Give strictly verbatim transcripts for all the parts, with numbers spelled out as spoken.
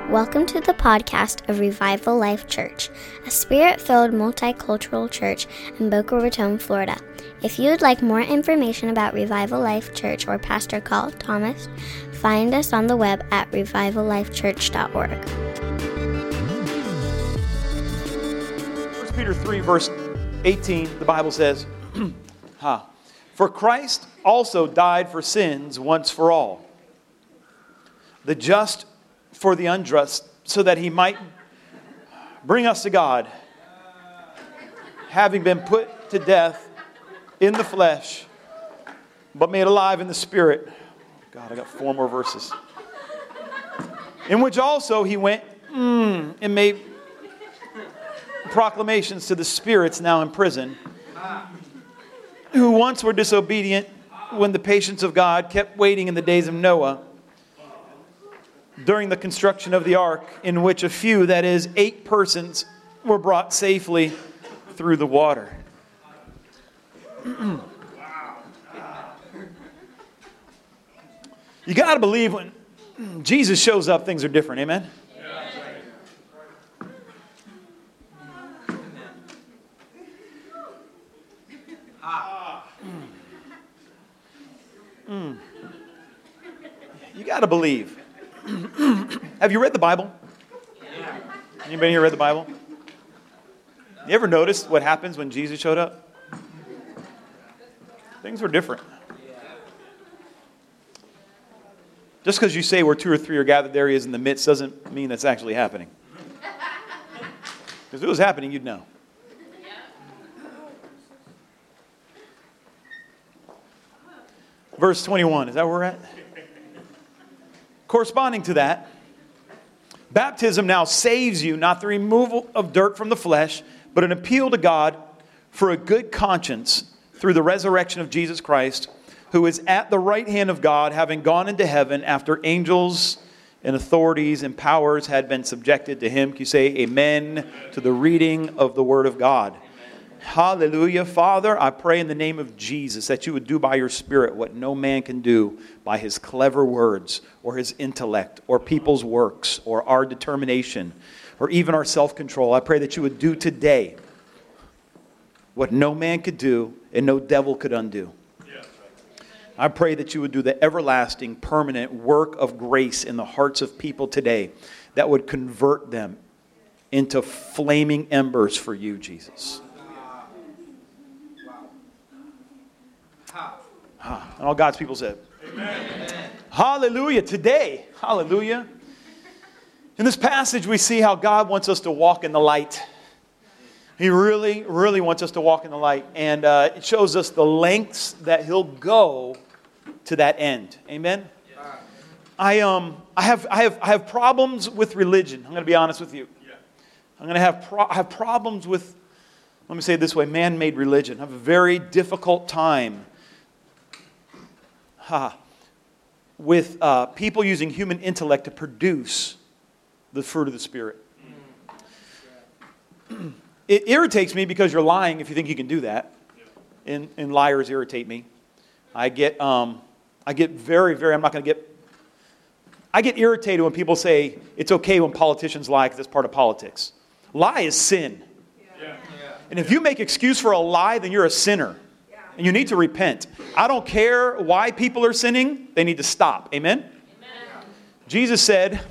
Welcome to the podcast of Revival Life Church, a spirit-filled multicultural church in Boca Raton, Florida. If you would like more information about Revival Life Church or Pastor Carl Thomas, find us on the web at revival life church dot org. First Peter three, verse eighteen, the Bible says, huh, "For Christ also died for sins once for all, the just for the unjust, so that he might bring us to God, having been put to death in the flesh, but made alive in the spirit." God, I got four more verses. "In which also he went mm, and made proclamations to the spirits now in prison, who once were disobedient when the patience of God kept waiting in the days of Noah, during the construction of the ark, in which a few, that is, eight persons, were brought safely through the water." You got to believe when Jesus shows up, things are different. Amen? Mm. You got to believe. Have you read the Bible? Yeah. Anybody here read the Bible? You ever noticed what happens when Jesus showed up? Things were different. Just because you say where two or three are gathered, there he is in the midst, doesn't mean that's actually happening. Because if it was happening, you'd know. Verse twenty-one, is that where we're at? Corresponding to that, baptism now saves you, not the removal of dirt from the flesh, but an appeal to God for a good conscience through the resurrection of Jesus Christ, who is at the right hand of God, having gone into heaven after angels and authorities and powers had been subjected to him. Can you say amen to the reading of the word of God? Hallelujah. Father, I pray in the name of Jesus that you would do by your Spirit what no man can do by his clever words or his intellect or people's works or our determination or even our self-control. I pray that you would do today what no man could do and no devil could undo. I pray that you would do the everlasting, permanent work of grace in the hearts of people today that would convert them into flaming embers for you, Jesus. And all God's people said, amen. Hallelujah. Today, hallelujah. In this passage, we see how God wants us to walk in the light. He really, really wants us to walk in the light. And uh, it shows us the lengths that he'll go to that end. Amen. I um I have I have I have problems with religion. I'm going to be honest with you. I'm going to have pro- I have problems with, let me say it this way, man-made religion. I have a very difficult time Ha, with uh, people using human intellect to produce the fruit of the Spirit. It irritates me because you're lying if you think you can do that. And, and liars irritate me. I get, um, I get very, very, I'm not going to get, I get irritated when people say it's okay when politicians lie because it's part of politics. Lie is sin. Yeah. And if you make excuse for a lie, then you're a sinner. And you need to repent. I don't care why people are sinning. They need to stop. Amen? Amen. Jesus said,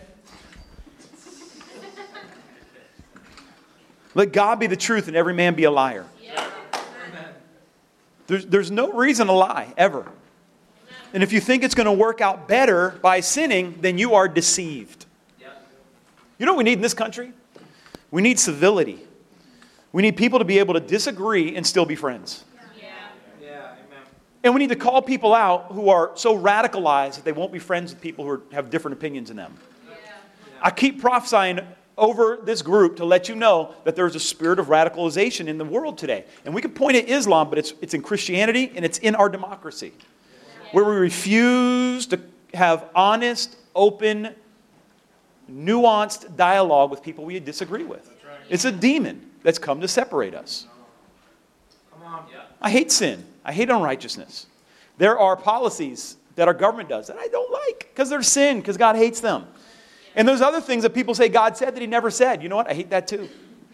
let God be the truth and every man be a liar. Yeah. There's, there's no reason to lie, ever. Amen. And if you think it's going to work out better by sinning, then you are deceived. Yeah. You know what we need in this country? We need civility. We need people to be able to disagree and still be friends. And we need to call people out who are so radicalized that they won't be friends with people who are, have different opinions than them. Yeah. Yeah. I keep prophesying over this group to let you know that there's a spirit of radicalization in the world today. And we can point at Islam, but it's, it's in Christianity and it's in our democracy. Yeah. Where we refuse to have honest, open, nuanced dialogue with people we disagree with. Right. It's a demon that's come to separate us. Come on. Yeah. I hate sin. I hate unrighteousness. There are policies that our government does that I don't like because they're sin, because God hates them. And there's other things that people say God said that he never said. You know what? I hate that too.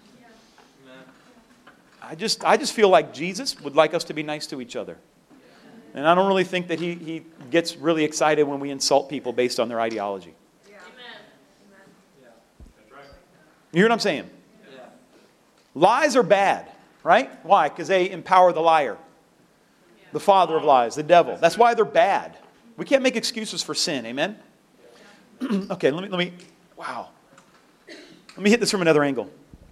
I just, I just feel like Jesus would like us to be nice to each other. And I don't really think that he, he gets really excited when we insult people based on their ideology. Yeah. Yeah. That's right. You hear what I'm saying? Yeah. Lies are bad, right? Why? Because they empower the liar. Yeah. The father of lies, the devil. That's why they're bad. We can't make excuses for sin, amen? Okay, let me, let me, wow. Let me hit this from another angle.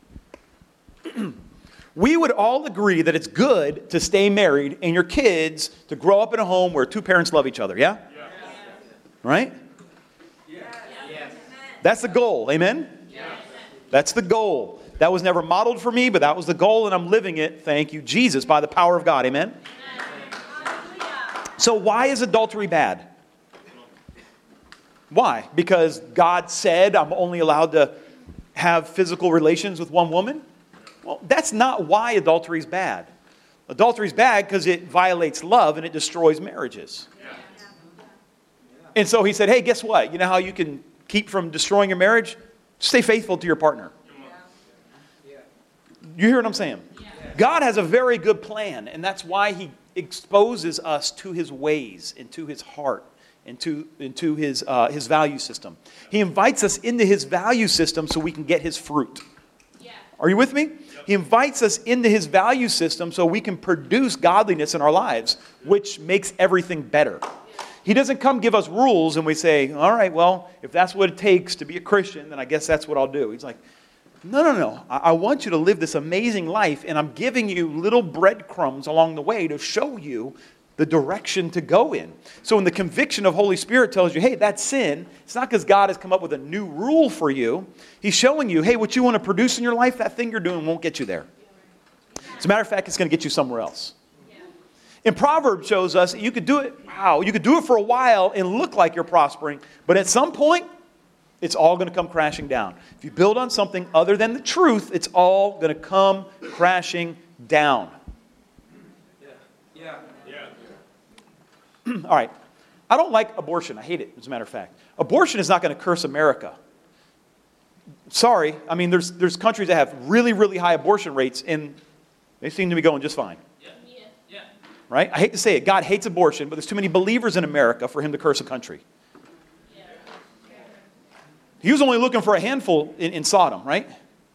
We would all agree that it's good to stay married and your kids to grow up in a home where two parents love each other, yeah? Yeah. Right? Yeah. Yes. That's the goal, amen? Yes. That's the goal. That was never modeled for me, but that was the goal, and I'm living it, thank you, Jesus, by the power of God, amen? So why is adultery bad? Why? Because God said I'm only allowed to have physical relations with one woman? Well, that's not why adultery is bad. Adultery is bad because it violates love and it destroys marriages. Yeah. And so he said, hey, guess what? You know how you can keep from destroying your marriage? Stay faithful to your partner. Yeah. You hear what I'm saying? Yeah. God has a very good plan, and that's why he exposes us to his ways and to his heart and to, and to his, uh, his value system. He invites us into his value system so we can get his fruit. Yeah. Are you with me? He invites us into his value system so we can produce godliness in our lives, which makes everything better. He doesn't come give us rules and we say, all right, well, if that's what it takes to be a Christian, then I guess that's what I'll do. He's like, no, no, no. I, I want you to live this amazing life, and I'm giving you little breadcrumbs along the way to show you the direction to go in. So when the conviction of Holy Spirit tells you, hey, that's sin, it's not because God has come up with a new rule for you. He's showing you, hey, what you want to produce in your life, that thing you're doing won't get you there. As a matter of fact, it's going to get you somewhere else. And Proverbs shows us you could do it, wow, you could do it for a while and look like you're prospering, but at some point, it's all going to come crashing down. If you build on something other than the truth, it's all going to come crashing down. Yeah. Yeah. All right. I don't like abortion. I hate it, as a matter of fact. Abortion is not going to curse America. Sorry. I mean, there's there's countries that have really, really high abortion rates, and they seem to be going just fine. Yeah. Yeah. Yeah. Right? I hate to say it. God hates abortion, but there's too many believers in America for him to curse a country. Yeah. He was only looking for a handful in, in Sodom, right?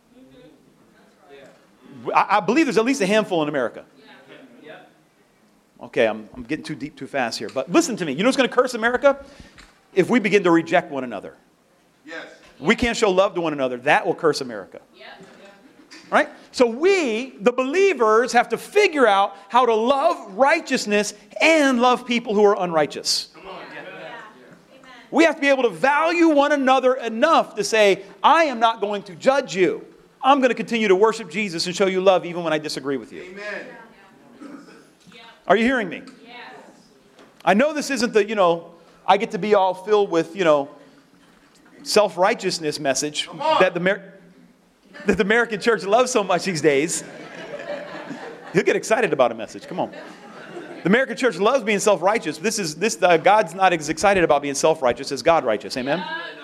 Yeah. I, I believe there's at least a handful in America. Yeah. Okay, I'm, I'm getting too deep too fast here. But listen to me. You know what's going to curse America? If we begin to reject one another. Yes. We can't show love to one another. That will curse America. Yeah. Right? So we, the believers, have to figure out how to love righteousness and love people who are unrighteous. Come on. Yeah. Yeah. We have to be able to value one another enough to say, I am not going to judge you. I'm going to continue to worship Jesus and show you love even when I disagree with you. Amen. Are you hearing me? Yes. I know this isn't the, you know, I get to be all filled with, you know, self-righteousness message that the, Mer- that the American church loves so much these days. He'll get excited about a message. Come on. The American church loves being self-righteous. This is this. Uh, God's not as excited about being self-righteous as God righteous. Amen?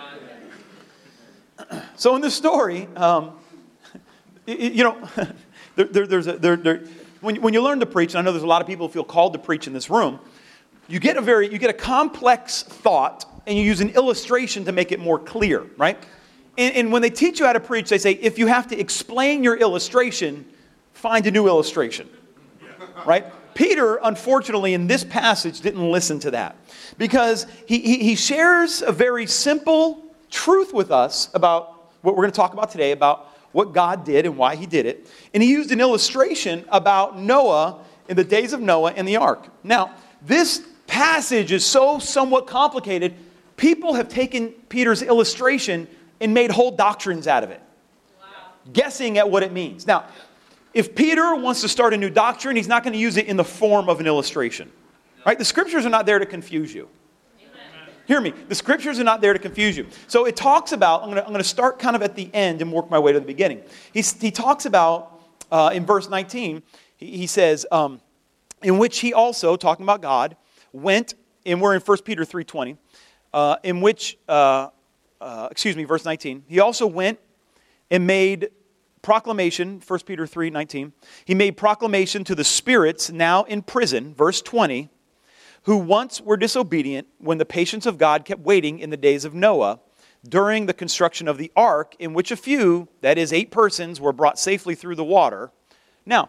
So in this story, um, it, you know, there, there, there's a, there, there, when, when you learn to preach, and I know there's a lot of people who feel called to preach in this room, you get a very, you get a complex thought, and you use an illustration to make it more clear, right? And, and when they teach you how to preach, they say, if you have to explain your illustration, find a new illustration, right? Peter, unfortunately, in this passage, didn't listen to that because he, he, he shares a very simple truth with us about what we're going to talk about today, about what God did and why he did it. And he used an illustration about Noah in the days of Noah and the ark. Now, this passage is so somewhat complicated, people have taken Peter's illustration and made whole doctrines out of it, wow. guessing at what it means. Now, if Peter wants to start a new doctrine, he's not going to use it in the form of an illustration. Right? The scriptures are not there to confuse you. Amen. Hear me. The scriptures are not there to confuse you. So it talks about, I'm going to, I'm going to start kind of at the end and work my way to the beginning. He's, he talks about, uh, in verse nineteen, he, he says, um, in which he also, talking about God, went, and we're in First Peter three twenty, uh, in which uh, uh, excuse me, verse nineteen. He also went and made proclamation, First Peter three nineteen. He made proclamation to the spirits now in prison, verse twenty, who once were disobedient when the patience of God kept waiting in the days of Noah, during the construction of the ark, in which a few, that is eight persons, were brought safely through the water. Now,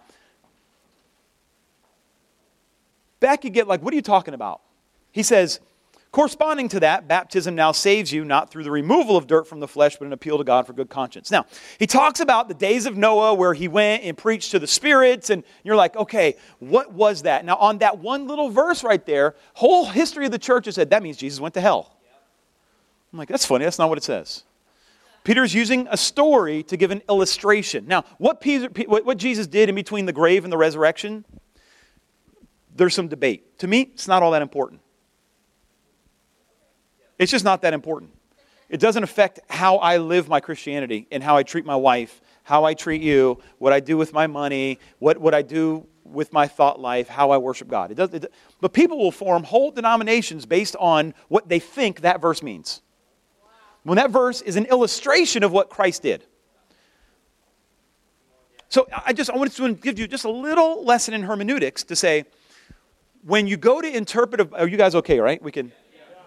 back you get like, what are you talking about? He says, corresponding to that, baptism now saves you, not through the removal of dirt from the flesh, but an appeal to God for good conscience. Now, he talks about the days of Noah where he went and preached to the spirits, and you're like, okay, what was that? Now, on that one little verse right there, whole history of the church has said, that means Jesus went to hell. I'm like, that's funny, that's not what it says. Peter's using a story to give an illustration. Now, what, Peter, what Jesus did in between the grave and the resurrection, there's some debate. To me, it's not all that important. It's just not that important. It doesn't affect how I live my Christianity and how I treat my wife, how I treat you, what I do with my money, what, what I do with my thought life, how I worship God. It does, it, but people will form whole denominations based on what they think that verse means. When that verse is an illustration of what Christ did. So I just I wanted to give you just a little lesson in hermeneutics to say, when you go to interpret, a, are you guys okay, right? We can.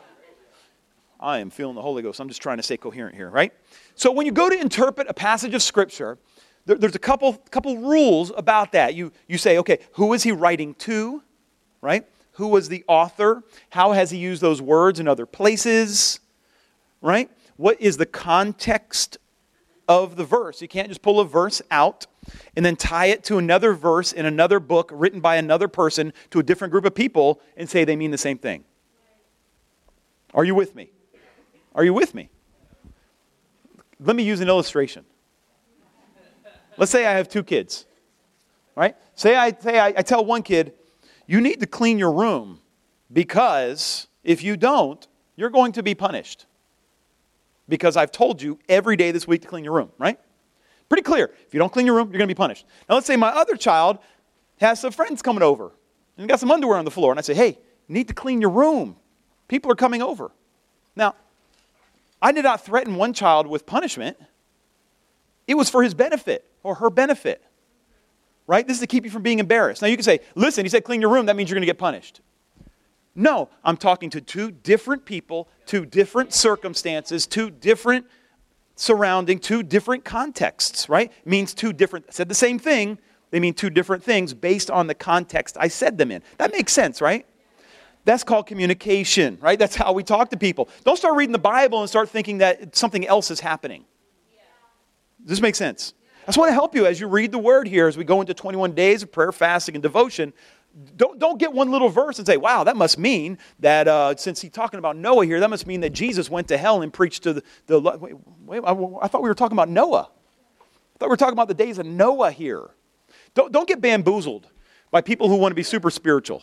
I am feeling the Holy Ghost. I'm just trying to stay coherent here, right? So when you go to interpret a passage of Scripture, there, there's a couple couple rules about that. You you say, okay, who is he writing to, right? Who was the author? How has he used those words in other places, right? What is the context of the verse? You can't just pull a verse out and then tie it to another verse in another book written by another person to a different group of people and say they mean the same thing. Are you with me? Are you with me? Let me use an illustration. Let's say I have two kids, right? Say I say I, I tell one kid, you need to clean your room because if you don't, you're going to be punished. Because I've told you every day this week to clean your room, right? Pretty clear. If you don't clean your room, you're going to be punished. Now let's say my other child has some friends coming over and got some underwear on the floor. And I say, hey, you need to clean your room. People are coming over. Now, I did not threaten one child with punishment. It was for his benefit or her benefit, right? This is to keep you from being embarrassed. Now you can say, listen, he said clean your room. That means you're going to get punished. No, I'm talking to two different people, two different circumstances, two different surrounding, two different contexts, right? It means two different, I said the same thing, they mean two different things based on the context I said them in. That makes sense, right? That's called communication, right? That's how we talk to people. Don't start reading the Bible and start thinking that something else is happening. Does this make sense? I just want to help you as you read the Word here, as we go into twenty-one days of prayer, fasting, and devotion. Don't, don't get one little verse and say, wow, that must mean that uh, since he's talking about Noah here, that must mean that Jesus went to hell and preached to the... the wait, wait, I, I thought we were talking about Noah. I thought we were talking about the days of Noah here. Don't, don't get bamboozled by people who want to be super spiritual.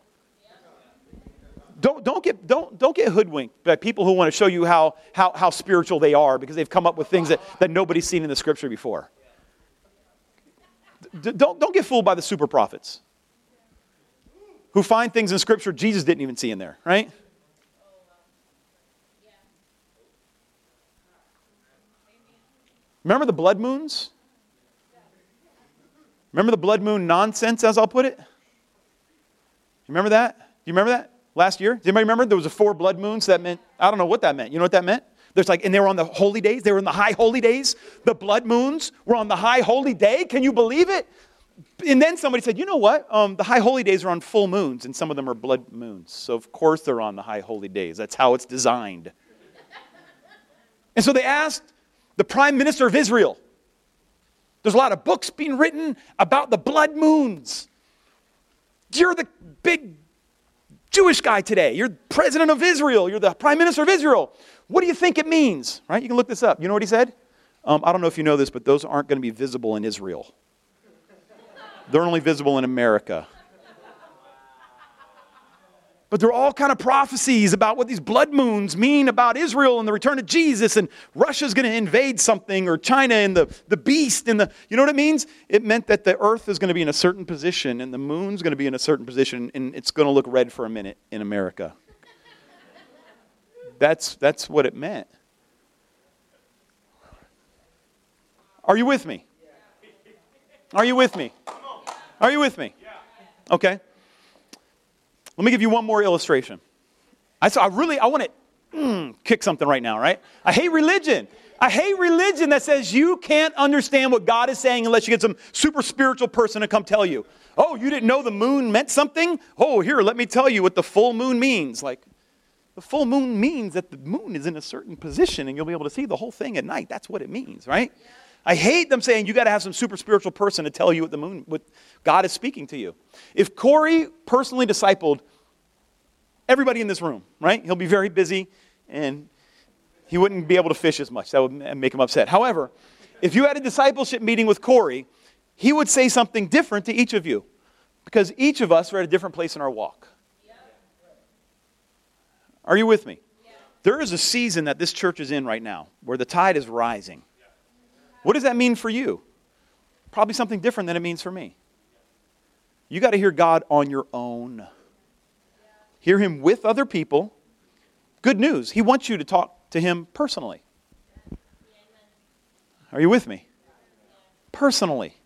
Don't, don't, get, don't, don't get hoodwinked by people who want to show you how, how, how spiritual they are because they've come up with things that, that nobody's seen in the Scripture before. D- don't, don't get fooled by the super prophets who find things in Scripture Jesus didn't even see in there, right? Remember the blood moons? Remember the blood moon nonsense, as I'll put it? You remember that? Do you remember that? Last year? Does anybody remember? There was a four blood moons. That meant, I don't know what that meant. You know what that meant? There's like, and they were on the holy days. They were in the high holy days. The blood moons were on the high holy day. Can you believe it? And then somebody said, you know what? Um, the high holy days are on full moons, and some of them are blood moons. So of course they're on the high holy days. That's how it's designed. And so they asked the prime minister of Israel. There's a lot of books being written about the blood moons. You're the big Jewish guy today. You're president of Israel. You're the prime minister of Israel. What do you think it means? Right? You can look this up. You know what he said? Um, I don't know if you know this, but those aren't going to be visible in Israel. They're only visible in America. But there are all kind of prophecies about what these blood moons mean about Israel and the return of Jesus, and Russia's going to invade something, or China and the, the beast and the, you know what it means? It meant that the earth is going to be in a certain position and the moon's going to be in a certain position, and it's going to look red for a minute in America. That's, that's what it meant. Are you with me? Are you with me? Are you with me? Okay. Let me give you one more illustration. I, so I really, I want to mm, kick something right now, right? I hate religion. I hate religion that says you can't understand what God is saying unless you get some super spiritual person to come tell you. Oh, you didn't know the moon meant something? Oh, here, let me tell you what the full moon means. Like, the full moon means that the moon is in a certain position and you'll be able to see the whole thing at night. That's what it means, right? Yeah. I hate them saying you got to have some super spiritual person to tell you what the moon, what God is speaking to you. If Corey personally discipled everybody in this room, right? He'll be very busy and he wouldn't be able to fish as much. That would make him upset. However, if you had a discipleship meeting with Corey, he would say something different to each of you because each of us are at a different place in our walk. Are you with me? There is a season that this church is in right now where the tide is rising. What does that mean for you? Probably something different than it means for me. You got to hear God on your own. Hear Him with other people. Good news, He wants you to talk to Him personally. Are you with me? Personally.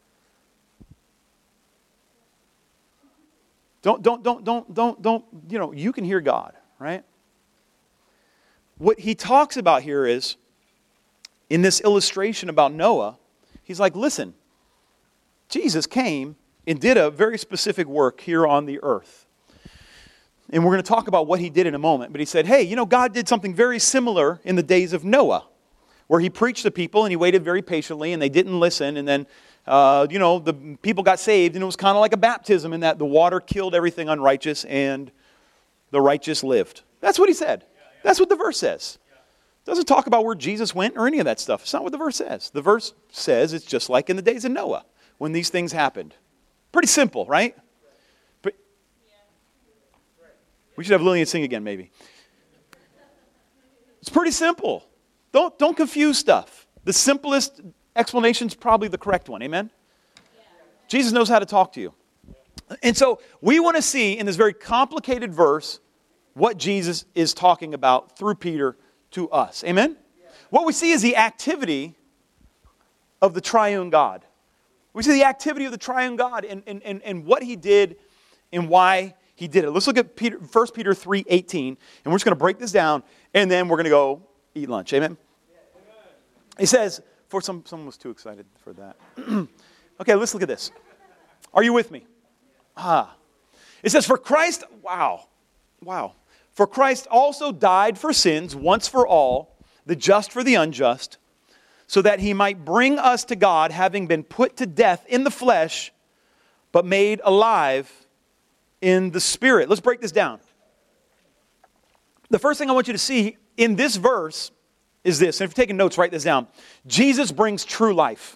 Don't, don't, don't, don't, don't, don't, you know, you can hear God, right? What He talks about here is, in this illustration about Noah, He's like, listen, Jesus came and did a very specific work here on the earth. And we're going to talk about what He did in a moment. But He said, hey, you know, God did something very similar in the days of Noah, where He preached to people and He waited very patiently and they didn't listen. And then, uh, you know, the people got saved and it was kind of like a baptism in that the water killed everything unrighteous and the righteous lived. That's what He said. That's what the verse says. It doesn't talk about where Jesus went or any of that stuff. It's not what the verse says. The verse says it's just like in the days of Noah when these things happened. Pretty simple, right? But we should have Lillian sing again, maybe. It's pretty simple. Don't, don't confuse stuff. The simplest explanation is probably the correct one. Amen? Yeah. Jesus knows how to talk to you. And so we want to see in this very complicated verse what Jesus is talking about through Peter to us. Amen? Yeah. What we see is the activity of the triune God. We see the activity of the triune God and, and, and, and what He did and why He did it. Let's look at Peter, First Peter three eighteen, and we're just going to break this down, and then we're going to go eat lunch. Amen? He says, for some, someone was too excited for that. Okay, let's look at this. Are you with me? Ah. It says, for Christ, wow, wow. For Christ also died for sins once for all, the just for the unjust, so that He might bring us to God, having been put to death in the flesh, but made alive in the Spirit. Let's break this down. The first thing I want you to see in this verse is this. And if you're taking notes, write this down. Jesus brings true life.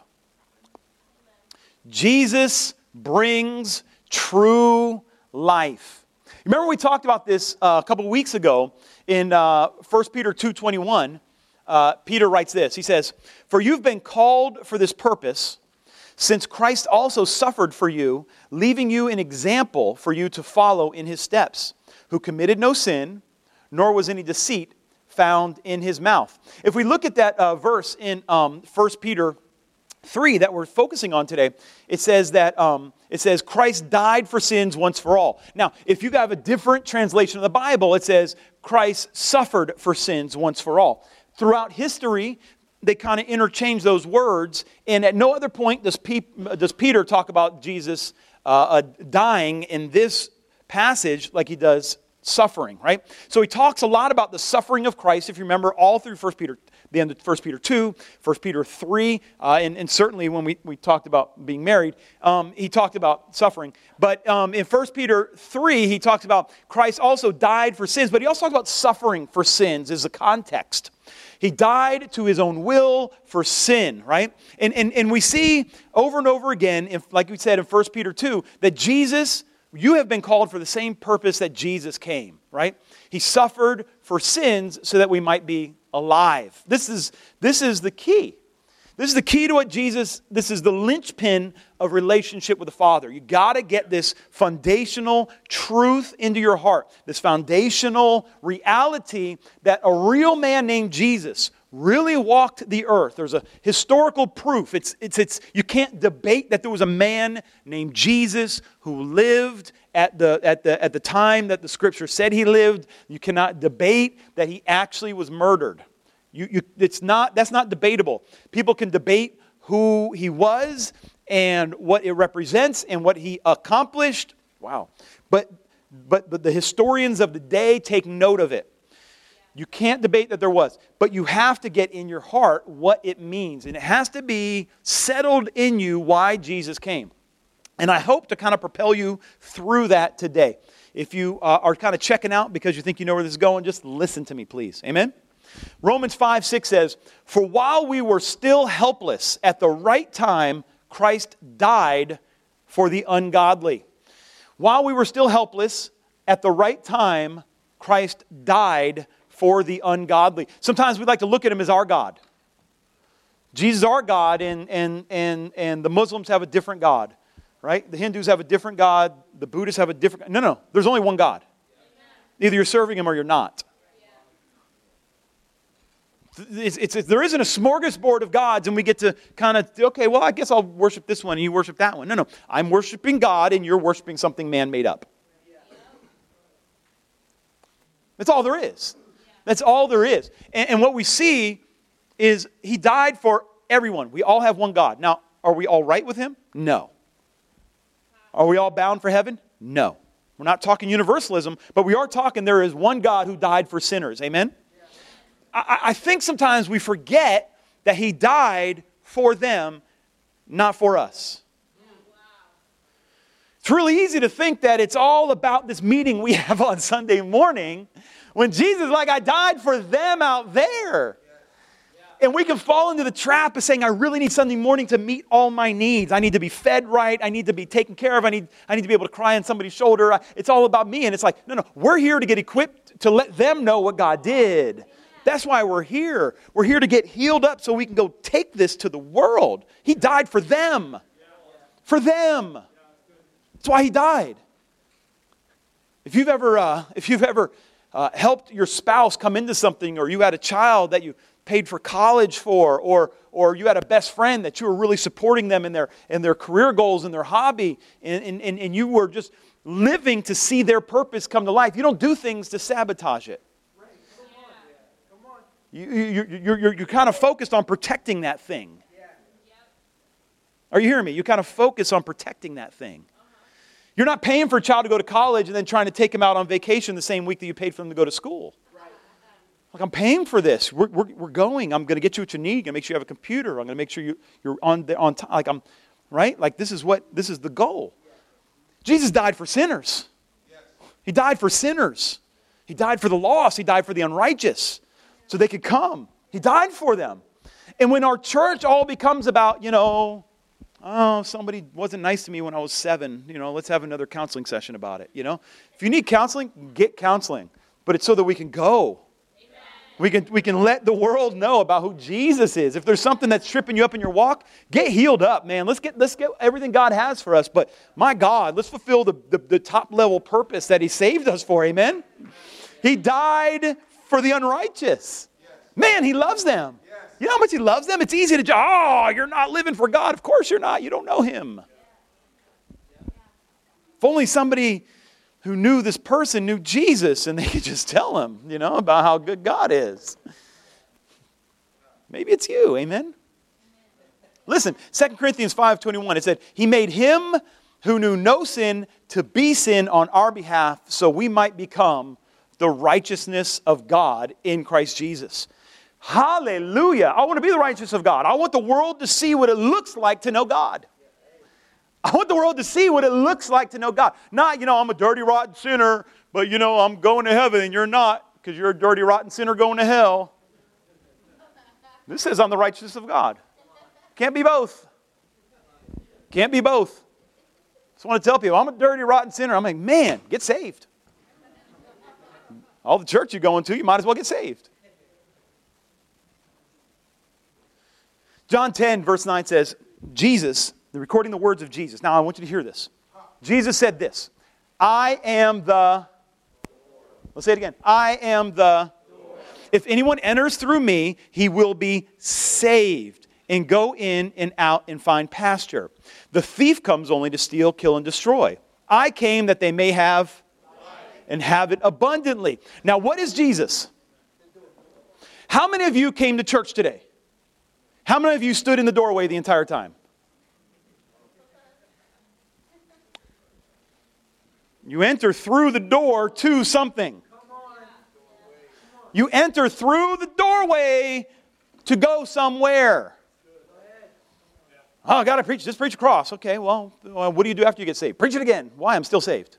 Jesus brings true life. Remember we talked about this uh, a couple of weeks ago in uh, First Peter two twenty-one. Uh, Peter writes this. He says, for you've been called for this purpose, since Christ also suffered for you, leaving you an example for you to follow in His steps, who committed no sin, nor was any deceit found in His mouth. If we look at that uh, verse in um, First Peter three that we're focusing on today, it says that um, it says Christ died for sins once for all. Now, if you have a different translation of the Bible, it says Christ suffered for sins once for all. Throughout history, they kind of interchange those words, and at no other point does, Pe- does Peter talk about Jesus uh, uh, dying in this passage like he does suffering, right? So he talks a lot about the suffering of Christ, if you remember, all through First Peter, the end of First Peter two, First Peter three, uh, and, and certainly when we, we talked about being married, um, he talked about suffering. But um, in First Peter three, he talks about Christ also died for sins, but he also talks about suffering for sins as the context. He died to His own will for sin, right? And, and, and we see over and over again, if, like we said in First Peter two, that Jesus, you have been called for the same purpose that Jesus came, right? He suffered for sins so that we might be alive. This is, this is the key. This is the key to what Jesus, this is the linchpin of relationship with the Father. You got to get this foundational truth into your heart. This foundational reality that a real man named Jesus really walked the earth. There's a historical proof. It's, it's, it's, you can't debate that there was a man named Jesus who lived at the, at the, at the time that the Scripture said he lived. You cannot debate that he actually was murdered. You, you, it's not, that's not debatable. People can debate who he was and what it represents and what he accomplished. Wow. But, but, but the historians of the day take note of it. You can't debate that there was, but you have to get in your heart what it means. And it has to be settled in you why Jesus came. And I hope to kind of propel you through that today. If you uh, are kind of checking out because you think you know where this is going, just listen to me, please. Amen? Romans five six says, "For while we were still helpless, at the right time, Christ died for the ungodly." While we were still helpless, at the right time, Christ died for the ungodly. Sometimes we like to look at him as our God. Jesus is our God, and, and, and, and the Muslims have a different God, right? The Hindus have a different God. The Buddhists have a different... No, no, there's only one God. Either you're serving him or you're not. It's, it's, it's, there isn't a smorgasbord of gods and we get to kind of, okay, well, I guess I'll worship this one and you worship that one. No, no. I'm worshiping God and you're worshiping something man made up. That's all there is. That's all there is. And, and what we see is he died for everyone. We all have one God. Now, are we all right with him? No. Are we all bound for heaven? No. We're not talking universalism, but we are talking there is one God who died for sinners. Amen? I, I think sometimes we forget that he died for them, not for us. It's really easy to think that it's all about this meeting we have on Sunday morning when Jesus is like, I died for them out there. And we can fall into the trap of saying, I really need Sunday morning to meet all my needs. I need to be fed right. I need to be taken care of. I need, I need to be able to cry on somebody's shoulder. It's all about me. And it's like, no, no, we're here to get equipped to let them know what God did. That's why we're here. We're here to get healed up so we can go take this to the world. He died for them. For them. That's why he died. If you've ever, uh, if you've ever uh, helped your spouse come into something, or you had a child that you paid for college for, or or you had a best friend that you were really supporting them in their in their career goals and their hobby, and, and, and you were just living to see their purpose come to life, you don't do things to sabotage it. You, you, you're, you're, you're kind of focused on protecting that thing. Are you hearing me? You kind of focus on protecting that thing. You're not paying for a child to go to college and then trying to take him out on vacation the same week that you paid for them to go to school. Like, I'm paying for this. We're, we're, we're going. I'm going to get you what you need. I'm going to make sure you have a computer. I'm going to make sure you, you're on the, on time. Like, I'm, right? Like, this is what, this is the goal. Jesus died for sinners. He died for sinners. He died for the lost. He died for the unrighteous. So they could come. He died for them. And when our church all becomes about, you know, oh, somebody wasn't nice to me when I was seven, you know, let's have another counseling session about it, you know. If you need counseling, get counseling. But it's so that we can go. Amen. We can, we can let the world know about who Jesus is. If there's something that's tripping you up in your walk, get healed up, man. Let's get, let's get everything God has for us. But my God, let's fulfill the, the, the top level purpose that he saved us for, amen. He died for the unrighteous. Yes. Man, he loves them. Yes. You know how much he loves them? It's easy to just, oh, you're not living for God. Of course you're not. You don't know him. Yeah. If only somebody who knew this person knew Jesus and they could just tell him, you know, about how good God is. Maybe it's you. Amen? Listen, Second Corinthians five twenty-one, it said, he made him who knew no sin to be sin on our behalf so we might become the righteousness of God in Christ Jesus. Hallelujah. I want to be the righteousness of God. I want the world to see what it looks like to know God. I want the world to see what it looks like to know God. Not, you know, I'm a dirty, rotten sinner, but, you know, I'm going to heaven and you're not because you're a dirty, rotten sinner going to hell. This says I'm the righteousness of God. Can't be both. Can't be both. Just want to tell people, I'm a dirty, rotten sinner. I'm like, man, get saved. All the church you're going to, you might as well get saved. John ten, verse nine says, Jesus, they're recording the words of Jesus. Now, I want you to hear this. Jesus said this, I am the, let's say it again, I am the, If anyone enters through me, he will be saved and go in and out and find pasture. The thief comes only to steal, kill, and destroy. I came that they may have and have it abundantly. Now, what is Jesus? How many of you came to church today? How many of you stood in the doorway the entire time? You enter through the door to something. You enter through the doorway to go somewhere. Oh, I got to preach. Just preach across. Okay, well, what do you do after you get saved? Preach it again. Why? I'm still saved.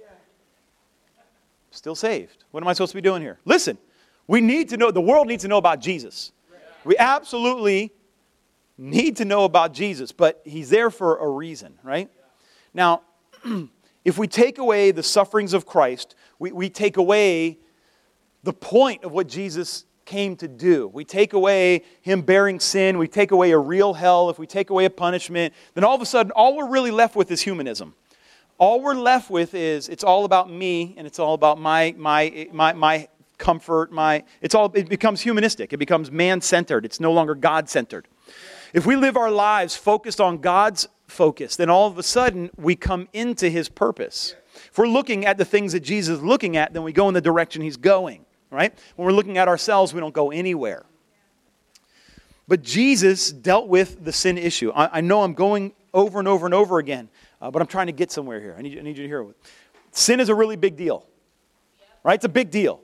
Still saved. What am I supposed to be doing here? Listen, we need to know, the world needs to know about Jesus. We absolutely need to know about Jesus, but He's there for a reason, right? Now, if we take away the sufferings of Christ, we, we take away the point of what Jesus came to do. We take away Him bearing sin. We take away a real hell. If we take away a punishment, then all of a sudden, all we're really left with is humanism. All we're left with is, it's all about me, and it's all about my my my my comfort. My it's all it becomes humanistic. It becomes man-centered. It's no longer God-centered. If we live our lives focused on God's focus, then all of a sudden we come into His purpose. If we're looking at the things that Jesus is looking at, then we go in the direction He's going, right? When we're looking at ourselves, we don't go anywhere. But Jesus dealt with the sin issue. I, I know I'm going over and over and over again, uh, but I'm trying to get somewhere here. I need, I need you to hear it. Sin is a really big deal, right? It's a big deal.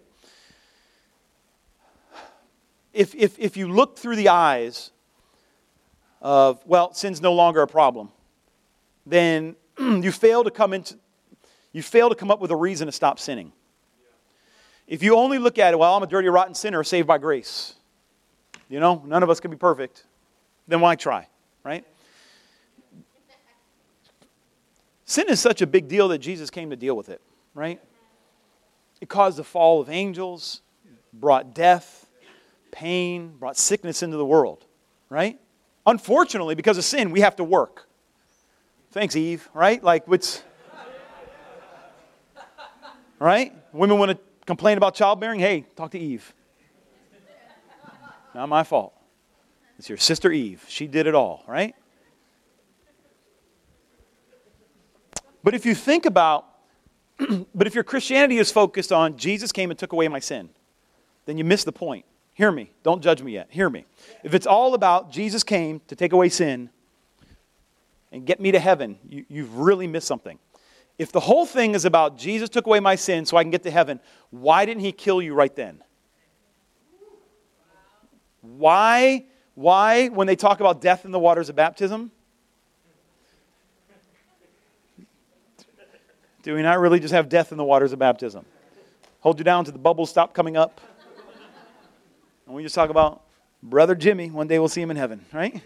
If, if, if you look through the eyes of, well, sin's no longer a problem, then you fail to come into, you fail to come up with a reason to stop sinning. If you only look at it, well, I'm a dirty, rotten sinner saved by grace. You know, none of us can be perfect. Then why try, right? Sin is such a big deal that Jesus came to deal with it, right? It caused the fall of angels, brought death, pain, brought sickness into the world, right? Unfortunately, because of sin, we have to work. Thanks, Eve, right? Like, what's... Right? Women want to complain about childbearing? Hey, talk to Eve. Not my fault. It's your sister Eve. She did it all, right? But if you think about, but if your Christianity is focused on Jesus came and took away my sin, then you miss the point. Hear me. Don't judge me yet. Hear me. If it's all about Jesus came to take away sin and get me to heaven, you, you've really missed something. If the whole thing is about Jesus took away my sin so I can get to heaven, why didn't He kill you right then? Why, why, when they talk about death in the waters of baptism, do we not really just have death in the waters of baptism? Hold you down till the bubbles stop coming up. And we just talk about Brother Jimmy. One day we'll see him in heaven, right?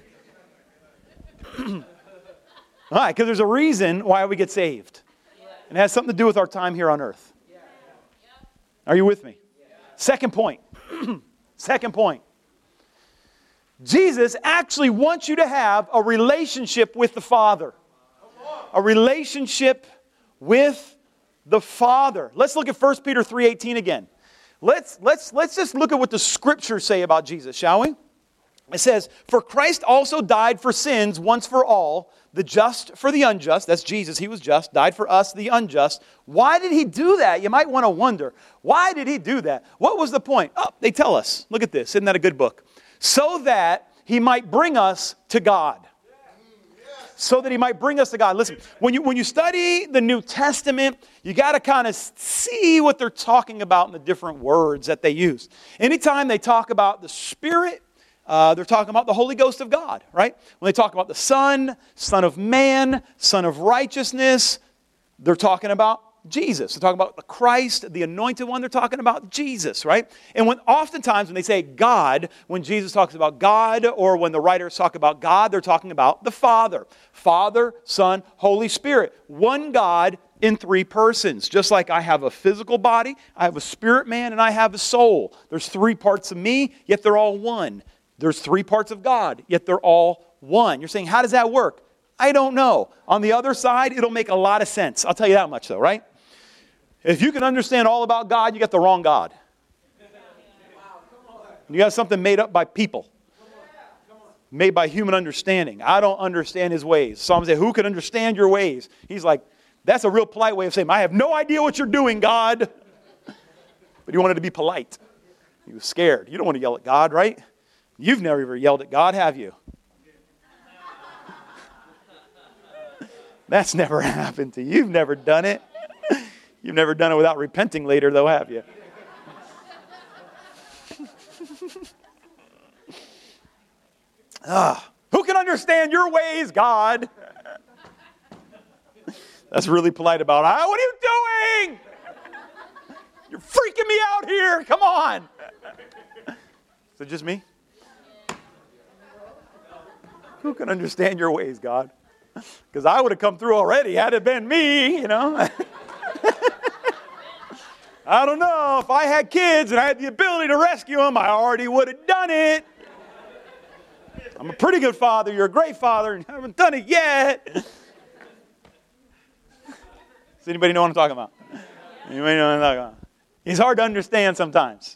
Why? Because there's a reason why we get saved. And it has something to do with our time here on earth. Are you with me? Second point. Second point. Jesus actually wants you to have a relationship with the Father. A relationship with the Father. Let's look at First Peter three eighteen again. Let's, let's, let's just look at what the Scriptures say about Jesus, shall we? It says, "For Christ also died for sins once for all, the just for the unjust." That's Jesus. He was just. Died for us, the unjust. Why did He do that? You might want to wonder. Why did He do that? What was the point? Oh, they tell us. Look at this. Isn't that a good book? So that He might bring us to God. So that He might bring us to God. Listen, when you when you study the New Testament, you got to kind of see what they're talking about in the different words that they use. Anytime they talk about the Spirit, uh, they're talking about the Holy Ghost of God, right? When they talk about the Son, Son of Man, Son of Righteousness, they're talking about Jesus. They're talking about the Christ, the Anointed One. They're talking about Jesus, right? And when oftentimes when they say God, when Jesus talks about God, or when the writers talk about God, they're talking about the Father. Father, Son, Holy Spirit. One God in three persons. Just like I have a physical body, I have a spirit man, and I have a soul. There's three parts of me, yet they're all one. There's three parts of God, yet they're all one. You're saying, how does that work? I don't know. On the other side, it'll make a lot of sense. I'll tell you that much though, right? If you can understand all about God, you got the wrong God. You got something made up by people. Made by human understanding. I don't understand his ways. Psalm says, who can understand your ways? He's like, that's a real polite way of saying, I have no idea what you're doing, God. But he wanted to be polite. He was scared. You don't want to yell at God, right? You've never ever yelled at God, have you? That's never happened to you. You've never done it. You've never done it without repenting later, though, have you? Ah, who can understand your ways, God? That's really polite about, ah, what are you doing? You're freaking me out here. Come on. Is it just me? Who can understand your ways, God? Because I would have come through already had it been me, you know. I don't know. If I had kids and I had the ability to rescue them, I already would have done it. I'm a pretty good father. You're a great father, and I haven't done it yet. Does anybody know what I'm talking about? Anybody know what I'm talking about? He's hard to understand sometimes.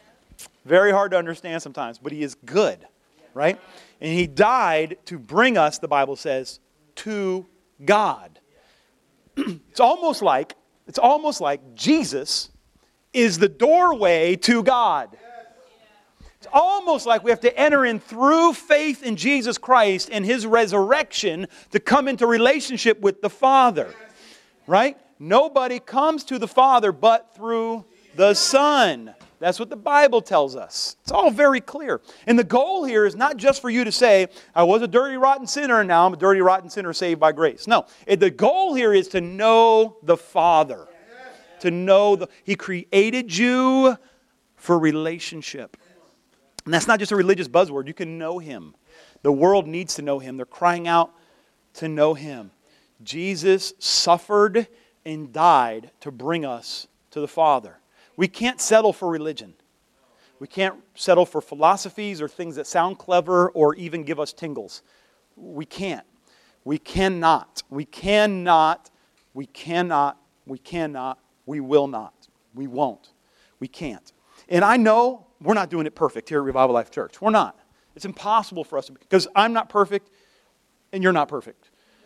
Very hard to understand sometimes, but he is good, right? And he died to bring us, the Bible says, to God. It's almost like, it's almost like Jesus is the doorway to God. It's almost like we have to enter in through faith in Jesus Christ and his resurrection to come into relationship with the Father. Right? Nobody comes to the Father but through the Son. That's what the Bible tells us. It's all very clear. And the goal here is not just for you to say, I was a dirty, rotten sinner, and now I'm a dirty, rotten sinner saved by grace. No. The goal here is to know the Father. To know the... He created you for relationship. And that's not just a religious buzzword. You can know him. The world needs to know him. They're crying out to know him. Jesus suffered and died to bring us to the Father. We can't settle for religion. We can't settle for philosophies or things that sound clever or even give us tingles. We can't. We cannot. We cannot. We cannot. We cannot. We will not. We won't. We can't. And I know we're not doing it perfect here at Revival Life Church. We're not. It's impossible for us to, because I'm not perfect and you're not perfect.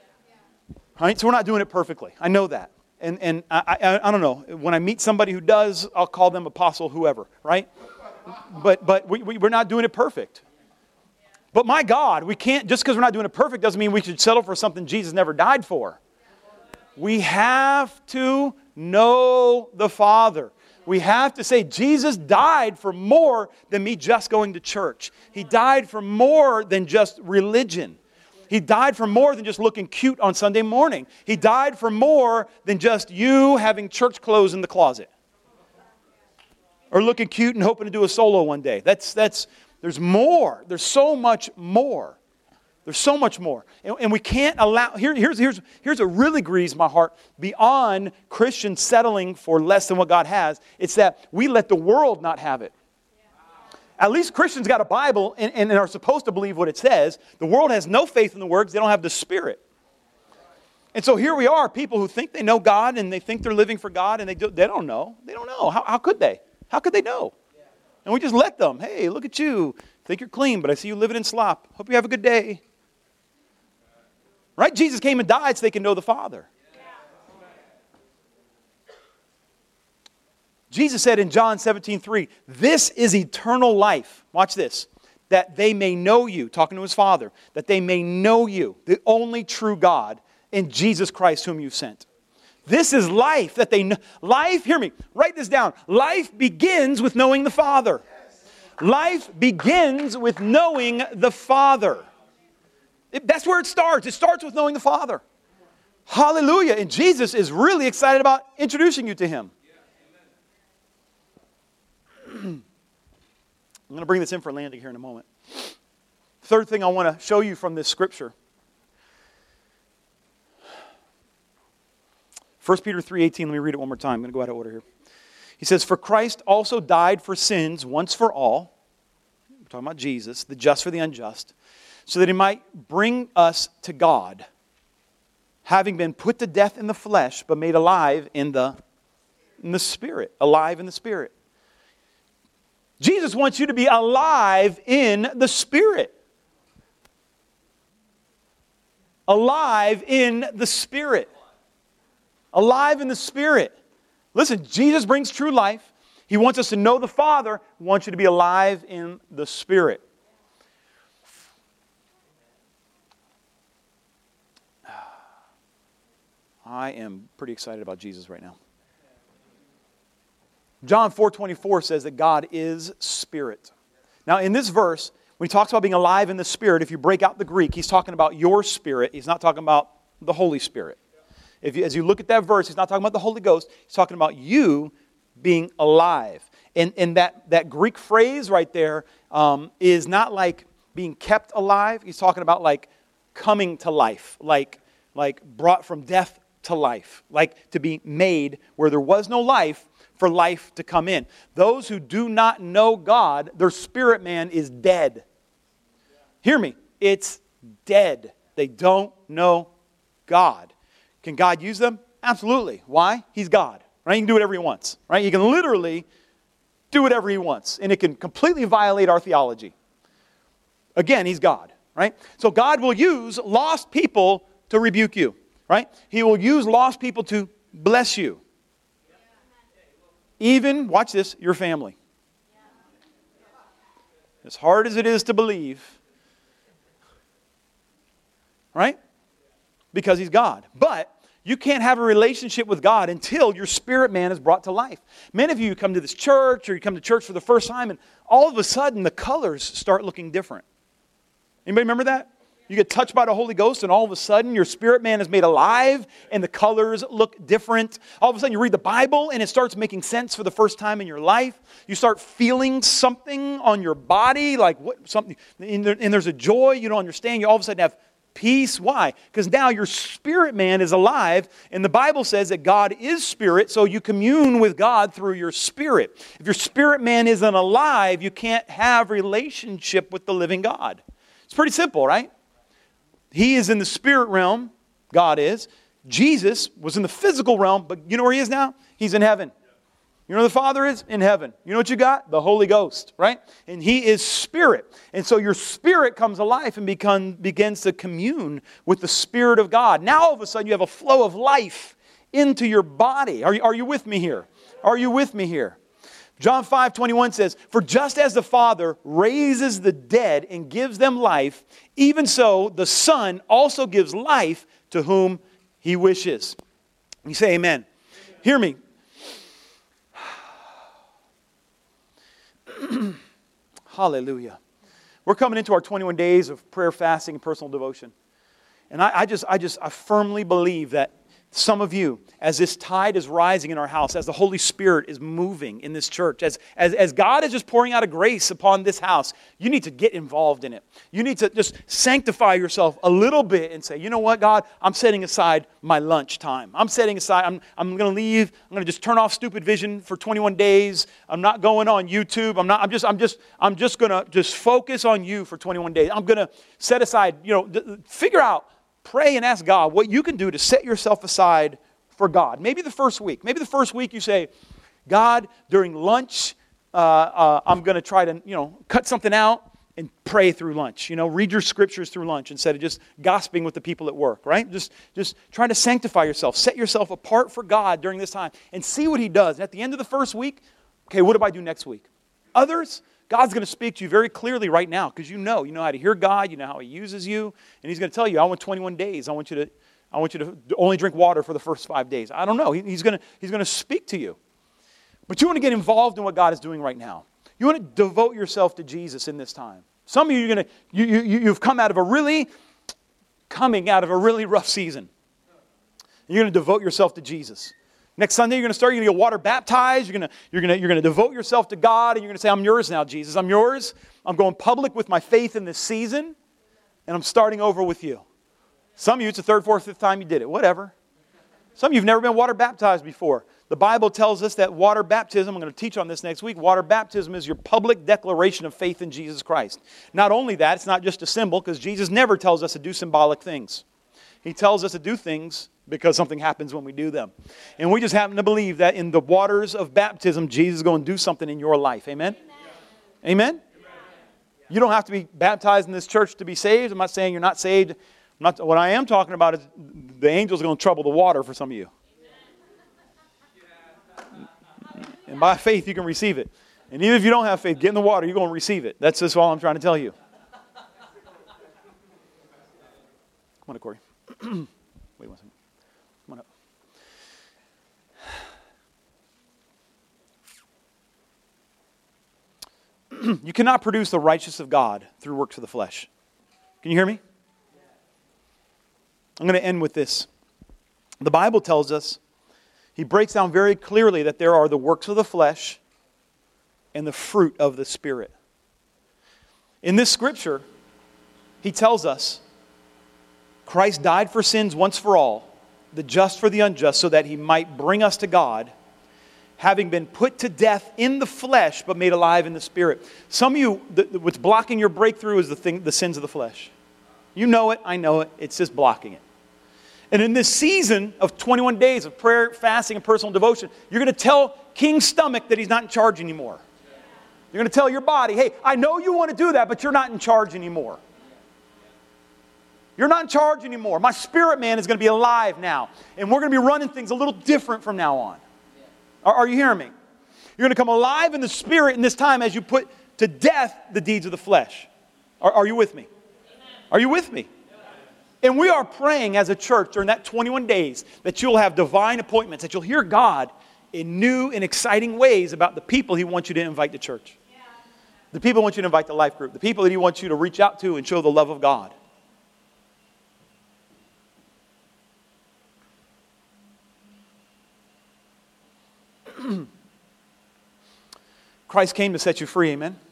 Right? So we're not doing it perfectly. I know that. And and I, I I don't know. When I meet somebody who does, I'll call them apostle, whoever, right? But but we, we we're not doing it perfect. But my God, we can't, just because we're not doing it perfect doesn't mean we should settle for something Jesus never died for. We have to know the Father. We have to say Jesus died for more than me just going to church. He died for more than just religion. He died for more than just looking cute on Sunday morning. He died for more than just you having church clothes in the closet. Or looking cute and hoping to do a solo one day. That's, that's, there's more. There's so much more. There's so much more. And, and we can't allow, here, here's, here's, here's what really grieves my heart beyond Christians settling for less than what God has. It's that we let the world not have it. At least Christians got a Bible and, and are supposed to believe what it says. The world has no faith in the words. They don't have the Spirit. And so here we are, people who think they know God and they think they're living for God and they, do, they don't know. They don't know. How, how could they? How could they know? And we just let them. Hey, look at you. Think you're clean, but I see you living in slop. Hope you have a good day. Right? Jesus came and died so they can know the Father. Jesus said in John seventeen three, this is eternal life. Watch this. That they may know you, talking to his Father, that they may know you, the only true God, and Jesus Christ whom you sent. This is life, that they know. Life, hear me, write this down. Life begins with knowing the Father. Life begins with knowing the Father. It, that's where it starts. It starts with knowing the Father. Hallelujah. And Jesus is really excited about introducing you to him. I'm going to bring this in for landing here in a moment. Third thing I want to show you from this scripture. First Peter three eighteen, let me read it one more time. I'm going to go out of order here. He says, for Christ also died for sins once for all. We're talking about Jesus, the just for the unjust, so that he might bring us to God, having been put to death in the flesh, but made alive in the, in the Spirit. Alive in the Spirit. Jesus wants you to be alive in the Spirit. Alive in the Spirit. Alive in the Spirit. Listen, Jesus brings true life. He wants us to know the Father. He wants you to be alive in the Spirit. I am pretty excited about Jesus right now. John four twenty-four says that God is Spirit. Now in this verse, when he talks about being alive in the Spirit, if you break out the Greek, he's talking about your spirit. He's not talking about the Holy Spirit. If you, as you look at that verse, he's not talking about the Holy Ghost. He's talking about you being alive. And, and that, that Greek phrase right there um, is not like being kept alive. He's talking about like coming to life, like, like brought from death to life, like to be made where there was no life for life to come in. Those who do not know God, their spirit man is dead. Hear me, it's dead. They don't know God. Can God use them? Absolutely. Why? He's God, right? He can do whatever he wants, right? He can literally do whatever he wants, and it can completely violate our theology. Again, he's God, right? So God will use lost people to rebuke you, right? He will use lost people to bless you. Even, watch this, your family. As hard as it is to believe, right? Because he's God. But you can't have a relationship with God until your spirit man is brought to life. Many of you come to this church or you come to church for the first time and all of a sudden the colors start looking different. Anybody remember that? You get touched by the Holy Ghost and all of a sudden your spirit man is made alive and the colors look different. All of a sudden you read the Bible and it starts making sense for the first time in your life. You start feeling something on your body, like what something, and, there, and there's a joy you don't understand. You all of a sudden have peace. Why? Because now your spirit man is alive, and the Bible says that God is spirit, so you commune with God through your spirit. If your spirit man isn't alive, you can't have relationship with the living God. It's pretty simple, right? He is in the spirit realm, God is. Jesus was in the physical realm, but you know where he is now? He's in heaven. You know where the Father is? In heaven. You know what you got? The Holy Ghost, right? And he is spirit. And so your spirit comes alive and become, begins to commune with the Spirit of God. Now all of a sudden you have a flow of life into your body. Are you, are you with me here? Are you with me here? John five twenty-one says, "For just as the Father raises the dead and gives them life, even so the Son also gives life to whom he wishes." You say amen. Amen. Hear me. Hallelujah. We're coming into our twenty-one days of prayer, fasting, and personal devotion. And I, I just, I just, I firmly believe that some of you, as this tide is rising in our house, as the Holy Spirit is moving in this church, as, as, as God is just pouring out a grace upon this house, you need to get involved in it. You need to just sanctify yourself a little bit and say, you know what, God, I'm setting aside my lunch time. I'm setting aside, I'm, I'm going to leave, I'm going to just turn off Stupid Vision for twenty-one days. I'm not going on YouTube. I'm not, I'm just, I'm just, I'm just going to just focus on you for twenty-one days. I'm going to set aside, you know, figure out, pray and ask God what you can do to set yourself aside for God. Maybe the first week. Maybe the first week you say, God, during lunch, uh, uh, I'm going to try to, you know, cut something out and pray through lunch. You know, read your scriptures through lunch instead of just gossiping with the people at work, right? Just, just trying to sanctify yourself. Set yourself apart for God during this time and see what he does. And at the end of the first week, okay, what do I do next week? Others, God's going to speak to you very clearly right now because you know. You know how to hear God. You know how he uses you. And he's going to tell you, I want twenty-one days. I want you to I want you to only drink water for the first five days. I don't know. He, he's going to he's going to speak to you. But you want to get involved in what God is doing right now. You want to devote yourself to Jesus in this time. Some of you, you're going to, you, you, you've come out of a really, coming out of a really rough season. You're going to devote yourself to Jesus. Next Sunday, you're going to start, you're going to get water baptized. You're going to, you're going to, you're going to devote yourself to God, and you're going to say, I'm yours now, Jesus. I'm yours. I'm going public with my faith in this season, and I'm starting over with you. Some of you, it's the third, fourth, fifth time you did it. Whatever. Some of you have never been water baptized before. The Bible tells us that water baptism, I'm going to teach on this next week, water baptism is your public declaration of faith in Jesus Christ. Not only that, it's not just a symbol, because Jesus never tells us to do symbolic things. He tells us to do things because something happens when we do them. And we just happen to believe that in the waters of baptism, Jesus is going to do something in your life. Amen? Amen. Amen? You don't have to be baptized in this church to be saved. I'm not saying you're not saved. I'm not, what I am talking about is the angel's going to trouble the water for some of you. And by faith, you can receive it. And even if you don't have faith, get in the water, you're going to receive it. That's just all I'm trying to tell you. Come on up, Corey. Wait one second. Come on up. You cannot produce the righteousness of God through works of the flesh. Can you hear me? I'm going to end with this. The Bible tells us, he breaks down very clearly that there are the works of the flesh and the fruit of the Spirit. In this scripture, he tells us Christ died for sins once for all, the just for the unjust, so that he might bring us to God, having been put to death in the flesh, but made alive in the Spirit. Some of you, the, what's blocking your breakthrough is the thing, the sins of the flesh. You know it, I know it, it's just blocking it. And in this season of twenty-one days of prayer, fasting, and personal devotion, you're going to tell King Stomach that he's not in charge anymore. You're going to tell your body, hey, I know you want to do that, but you're not in charge anymore. You're not in charge anymore. My spirit man is going to be alive now. And we're going to be running things a little different from now on. Are, are you hearing me? You're going to come alive in the Spirit in this time as you put to death the deeds of the flesh. Are, are you with me? Are you with me? And we are praying as a church during that twenty-one days that you'll have divine appointments, that you'll hear God in new and exciting ways about the people he wants you to invite to church. The people he wants you to invite to life group. The people that he wants you to reach out to and show the love of God. Christ came to set you free, amen? Amen.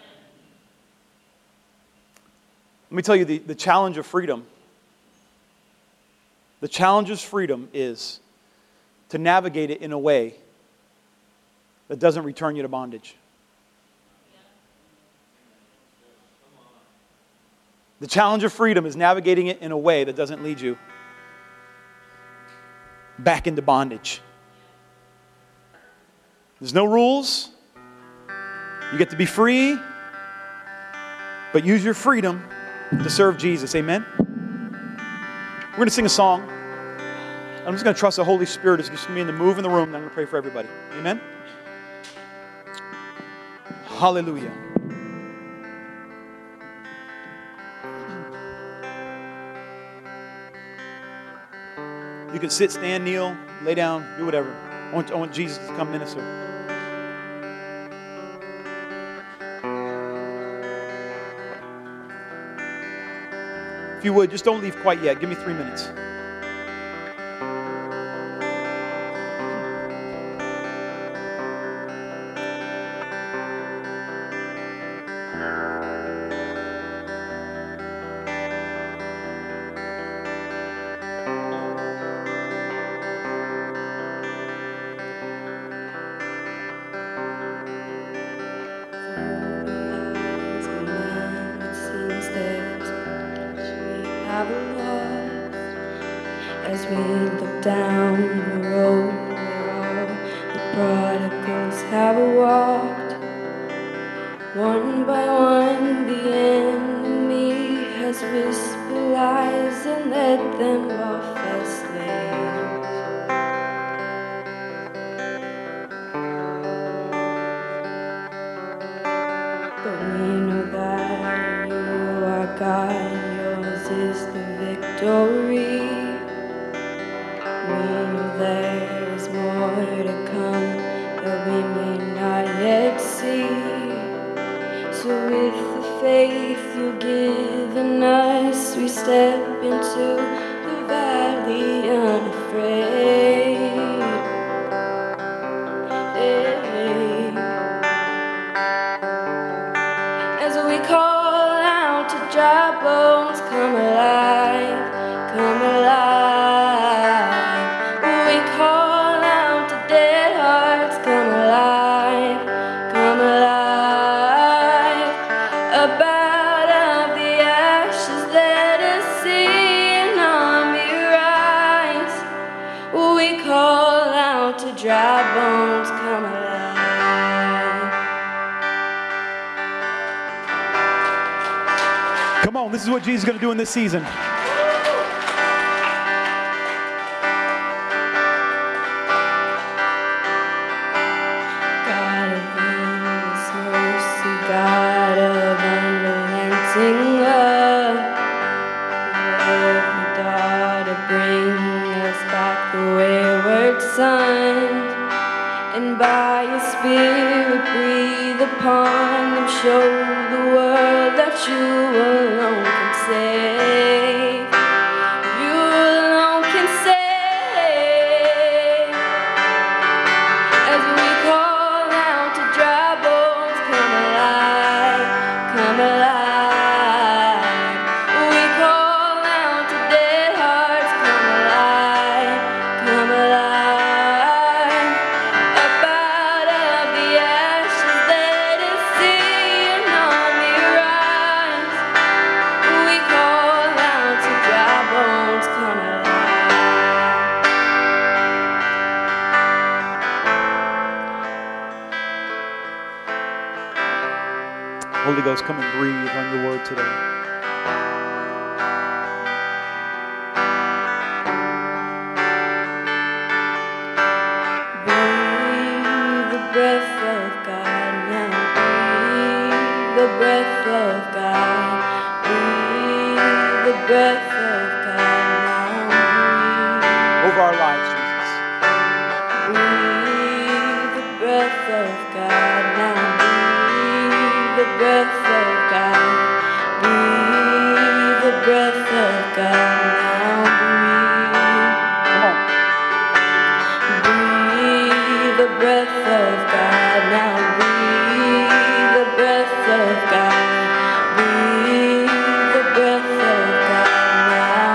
Let me tell you the, the challenge of freedom. The challenge of freedom is to navigate it in a way that doesn't return you to bondage. The challenge of freedom is navigating it in a way that doesn't lead you back into bondage. There's no rules. You get to be free, but use your freedom to serve Jesus. Amen? We're going to sing a song. I'm just going to trust the Holy Spirit is just going to be in the move in the room, and I'm going to pray for everybody. Amen? Hallelujah. You can sit, stand, kneel, lay down, do whatever. I want, I want Jesus to come minister. If you would, just don't leave quite yet. Give me three minutes. As we look down the road where all the prodigals have walked, one by one the enemy has whispered lies and led them off as slaves. But we know that you are God, yours is the victory. There is more to come that we may not yet see. So with the faith you've given us, we step into the valley unafraid. Hey. As we call out to dry bones, come alive, come alive. Dry bones come alive. Come on, this is what Jesus is going to do in this season. God of endless mercy, God of unrelenting love, love you died to bring us back the wayward son, and by your Spirit breathe upon them, show the world that you alone can save. You alone can save. As we call out to dry bones, come alive, come alive. We call out to dead hearts, come alive, come alive. Up out of the ashes, let us see an army rise. We call out to dry bones, come alive. Holy Ghost, come and breathe on your word today. Breathe the breath of God now. Breathe the breath of God. Breathe the breath of God now. Over our lives, Jesus. Breathe the breath of God now. Breathe the breath of God. Breathe the breath of God now. Come on. Breathe the breath of God now. Breathe the breath of God. Breathe the breath of God now.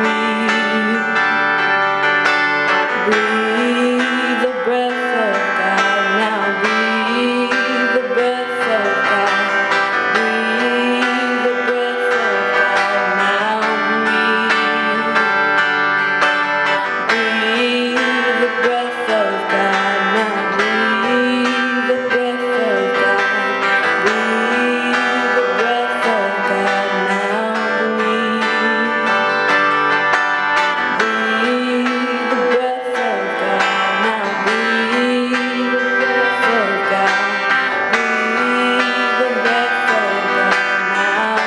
Breathe. Breathe the breath of God now. Breathe the breath of God. Breathe the breath of God now. Breathe. Breathe the breath of God now. Breathe the breath of God. Breathe the breath of God now. Breathe. Breathe the breath of God now. Breathe the breath of God. Breathe the breath of God now.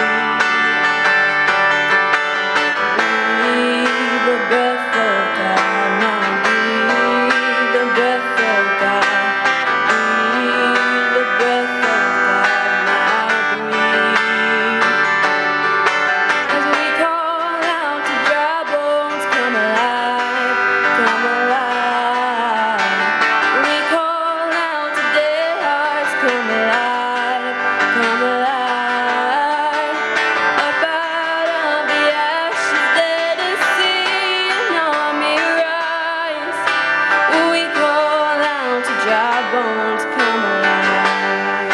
Breathe the breath of God now. Breathe the breath of God. Breathe the breath of God now. Breathe. As we call out to dry bones, come alive, come alive. We call out to dead hearts, come alive, come alive. Up out of the ashes, let us see an army rise. We call out to dry bones, come alive.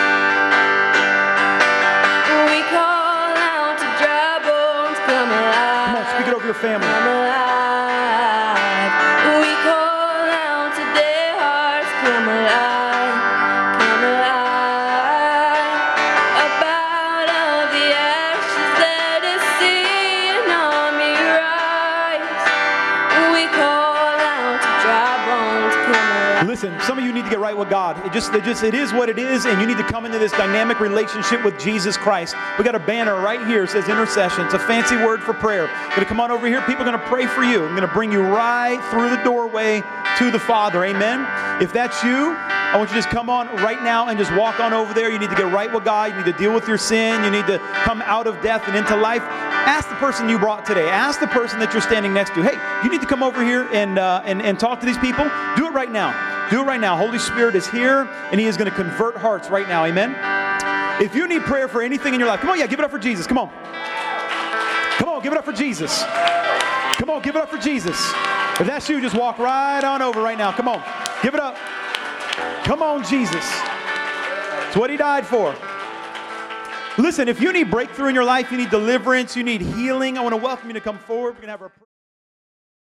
We call out to dry bones, come alive. Come on, speak it over your family. Come alive. We call out to dead hearts, come alive, come alive. Up out of the ashes, let us see an army rise. We call out to dry bones, come alive. Listen, some of you need to get right with God. It just, it just, it is what it is, and you need to come into this dynamic relationship with Jesus Christ. We got a banner right here. It says intercession. It's a fancy word for prayer. Going to come on over here. People are going to pray for you. I'm going to bring you right through the doorway to the Father. Amen. If that's you, I want you to just come on right now and just walk on over there. You need to get right with God. You need to deal with your sin. You need to come out of death and into life. Ask the person you brought today. Ask the person that you're standing next to. Hey, you need to come over here and uh, and and talk to these people. Do it right now. Do it right now. Holy Spirit is here, and He is going to convert hearts right now. Amen. If you need prayer for anything in your life, come on, yeah, give it up for Jesus. Come on. Come on, give it up for Jesus. Come on, give it up for Jesus. If that's you, just walk right on over right now. Come on, give it up. Come on, Jesus. It's what He died for. Listen, if you need breakthrough in your life, you need deliverance, you need healing, I want to welcome you to come forward. We're going to have our